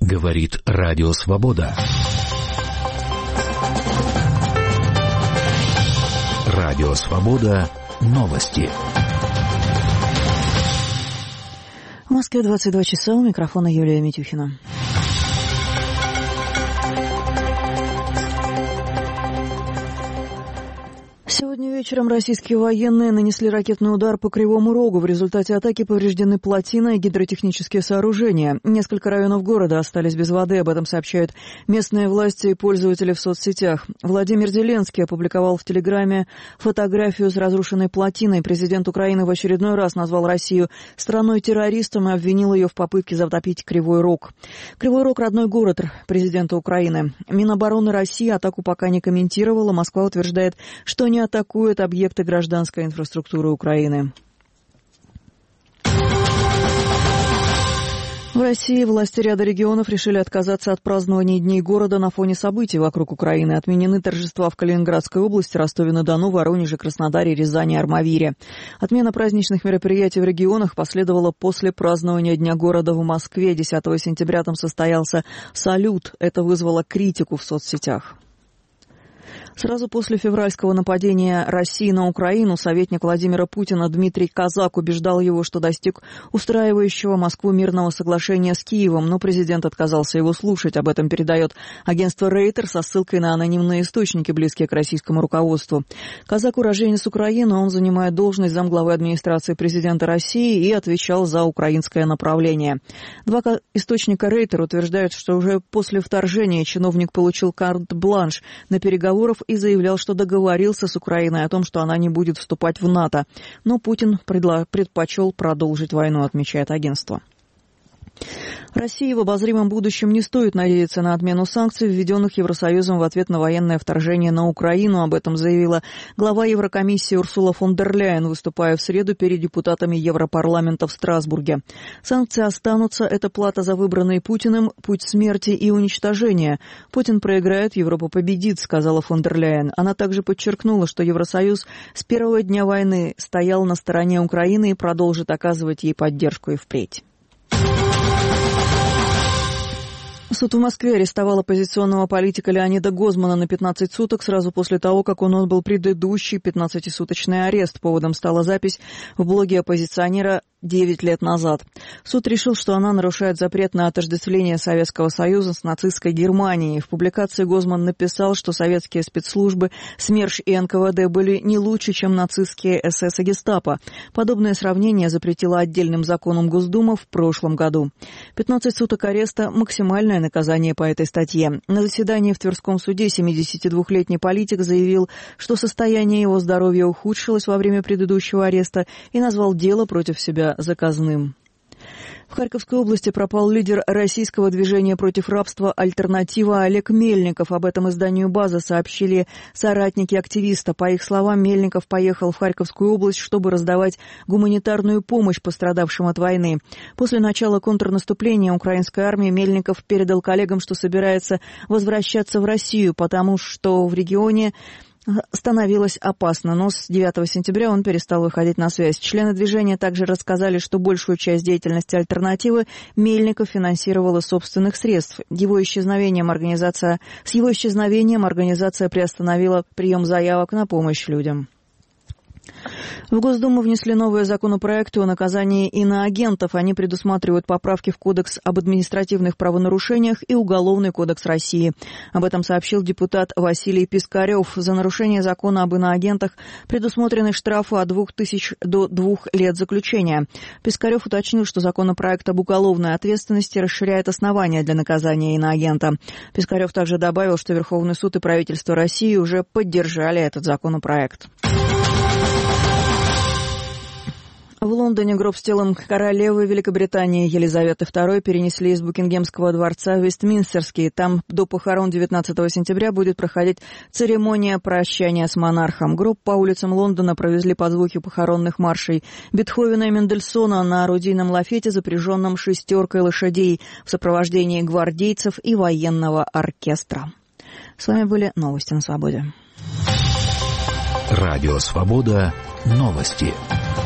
Говорит Радио Свобода. Радио Свобода. Новости. В Москве 22 часа. У микрофона Юлия Митюхина. Сегодня вечером российские военные нанесли ракетный удар по Кривому Рогу. В результате атаки повреждены плотина и гидротехнические сооружения. Несколько районов города остались без воды. Об этом сообщают местные власти и пользователи в соцсетях. Владимир Зеленский опубликовал в Телеграме фотографию с разрушенной плотиной. Президент Украины в очередной раз назвал Россию страной-террористом и обвинил ее в попытке затопить Кривой Рог. Кривой Рог – родной город президента Украины. Минобороны России атаку пока не комментировала. Москва утверждает, что не атакуют объекты гражданской инфраструктуры Украины. В России власти ряда регионов решили отказаться от празднования Дней города на фоне событий вокруг Украины. Отменены торжества в Калининградской области, Ростове-на-Дону, Воронеже, Краснодаре, Рязани, Армавире. Отмена праздничных мероприятий в регионах последовала после празднования Дня города в Москве. 10 сентября там состоялся салют. Это вызвало критику в соцсетях. Сразу после февральского нападения России на Украину советник Владимира Путина Дмитрий Казак убеждал его, что достиг устраивающего Москву мирного соглашения с Киевом, но президент отказался его слушать. Об этом передает агентство Рейтер со ссылкой на анонимные источники, близкие к российскому руководству. Казак уроженец Украины, он занимает должность замглавы администрации президента России и отвечал за украинское направление. Два источника Рейтер утверждают, что уже после вторжения чиновник получил карт-бланш на переговоров и заявлял, что договорился с Украиной о том, что она не будет вступать в НАТО. Но Путин предпочел продолжить войну, отмечает агентство. России в обозримом будущем не стоит надеяться на отмену санкций, введенных Евросоюзом в ответ на военное вторжение на Украину. Об этом заявила глава Еврокомиссии Урсула фон дер Ляйен, выступая в среду перед депутатами Европарламента в Страсбурге. Санкции останутся. Это плата за выбранный Путиным путь смерти и уничтожения. Путин проиграет, Европа победит, сказала фон дер Ляйен. Она также подчеркнула, что Евросоюз с первого дня войны стоял на стороне Украины и продолжит оказывать ей поддержку и впредь. Суд в Москве арестовал оппозиционного политика Леонида Гозмана на 15 суток сразу после того, как он отбыл предыдущий 15-суточный арест. Поводом стала запись в блоге оппозиционера 9 лет назад. Суд решил, что она нарушает запрет на отождествление Советского Союза с нацистской Германией. В публикации Гозман написал, что советские спецслужбы СМЕРШ и НКВД были не лучше, чем нацистские СС и Гестапо. Подобное сравнение запретила отдельным законом Госдума в прошлом году. 15 суток ареста – максимальное наказание по этой статье. На заседании в Тверском суде 72-летний политик заявил, что состояние его здоровья ухудшилось во время предыдущего ареста и назвал дело против себя заказным. В Харьковской области пропал лидер российского движения против рабства «Альтернатива» Олег Мельников. Об этом изданию «База» сообщили соратники активиста. По их словам, Мельников поехал в Харьковскую область, чтобы раздавать гуманитарную помощь пострадавшим от войны. После начала контрнаступления украинской армии Мельников передал коллегам, что собирается возвращаться в Россию, потому что в регионе становилось опасно, но с 9 сентября он перестал выходить на связь. Члены движения также рассказали, что большую часть деятельности «Альтернативы» Мельников финансировал из собственных средств. С его исчезновением организация приостановила прием заявок на помощь людям. В Госдуму внесли новые законопроекты о наказании иноагентов. Они предусматривают поправки в Кодекс об административных правонарушениях и Уголовный кодекс России. Об этом сообщил депутат Василий Пискарев. За нарушение закона об иноагентах предусмотрены штрафы от 2000 до 2 лет заключения. Пискарев уточнил, что законопроект об уголовной ответственности расширяет основания для наказания иноагента. Пискарев также добавил, что Верховный суд и правительство России уже поддержали этот законопроект. В Лондоне гроб с телом королевы Великобритании Елизаветы II перенесли из Букингемского дворца в Вестминстерский. Там до похорон 19 сентября будет проходить церемония прощания с монархом. Гроб по улицам Лондона провезли под звуки похоронных маршей Бетховена и Мендельсона на орудийном лафете, запряженном 6 лошадей в сопровождении гвардейцев и военного оркестра. С вами были новости на Свободе. Радио Свобода. Новости.